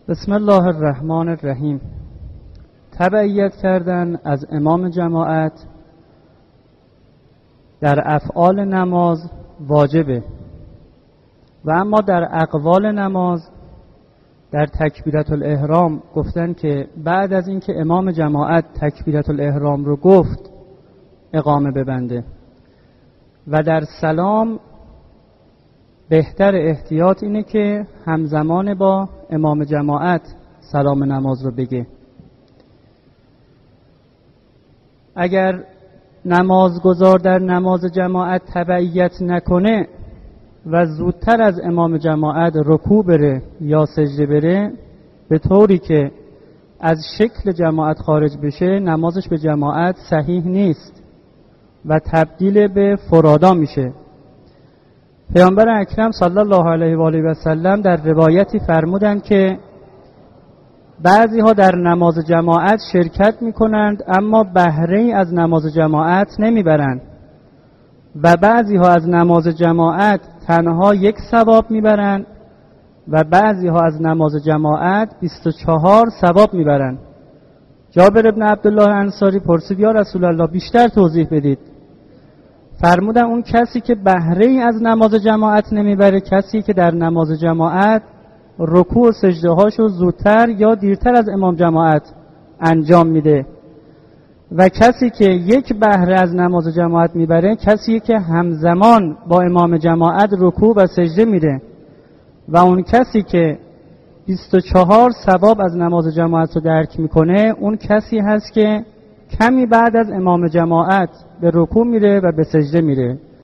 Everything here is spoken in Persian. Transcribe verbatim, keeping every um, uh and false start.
بسم الله الرحمن الرحیم. تبعیت کردن از امام جماعت در افعال نماز واجبه و اما در اقوال نماز در تکبیرت الاحرام گفتن که بعد از اینکه امام جماعت تکبیرت الاحرام رو گفت اقامه ببنده و در سلام بهتر احتیاط اینه که همزمان با امام جماعت سلام نماز رو بگه. اگر نمازگزار در نماز جماعت تبعیت نکنه و زودتر از امام جماعت رکوع بره یا سجده بره به طوری که از شکل جماعت خارج بشه، نمازش به جماعت صحیح نیست و تبدیل به فرادا میشه. پیامبر اکرم صلی الله علیه و آله و سلم در روایتی فرمودند که بعضی ها در نماز جماعت شرکت میکنند اما بهره ای از نماز جماعت نمیبرند و بعضی ها از نماز جماعت تنها یک ثواب میبرند و بعضی ها از نماز جماعت بیست و چهار ثواب میبرند. جابر ابن عبدالله انصاری پرسید یا رسول الله بیشتر توضیح بدید. فرمودن اون کسی که بهره ای از نماز جماعت نمیبره کسی که در نماز جماعت رکوع و سجده هاشو زودتر یا دیرتر از امام جماعت انجام میده و کسی که یک بهره از نماز جماعت میبره کسی که همزمان با امام جماعت رکوع و سجده میره و اون کسی که بیست و چهار ثواب از نماز جماعت رو درک میکنه اون کسی هست که کمی بعد از امام جماعت به رکوع میره و به سجده میره.